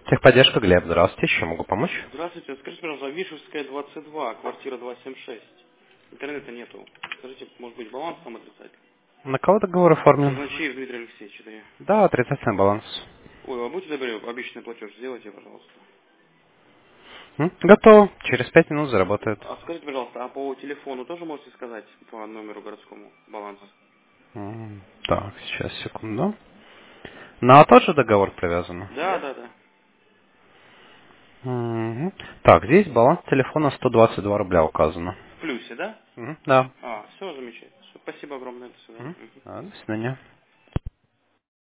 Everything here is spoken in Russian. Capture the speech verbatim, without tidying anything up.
Техподдержка, Глеб, здравствуйте, чем могу помочь? Здравствуйте, скажите, пожалуйста, Вишевская, двадцать два, квартира двести семьдесят шесть. Интернета нету. Скажите, может быть, баланс там отрицательный? На кого договор оформлен? Казначеев Дмитрий Алексеевич, это я. Да, отрицательный баланс. Ой, а будьте добры, обещанный платеж сделайте, пожалуйста. М? Готово. Через пять минут заработает. А скажите, пожалуйста, а по телефону тоже можете сказать по номеру городскому баланс? М, Так, сейчас, секунду. На тот же договор привязано? Да, да, да. Мгм. Так, здесь баланс телефона сто двадцать два рубля указано. В плюсе, да? Мгм, Да. А, все замечательно. Всё, спасибо огромное, до свидания. Мгм. Мгм. А, До свидания.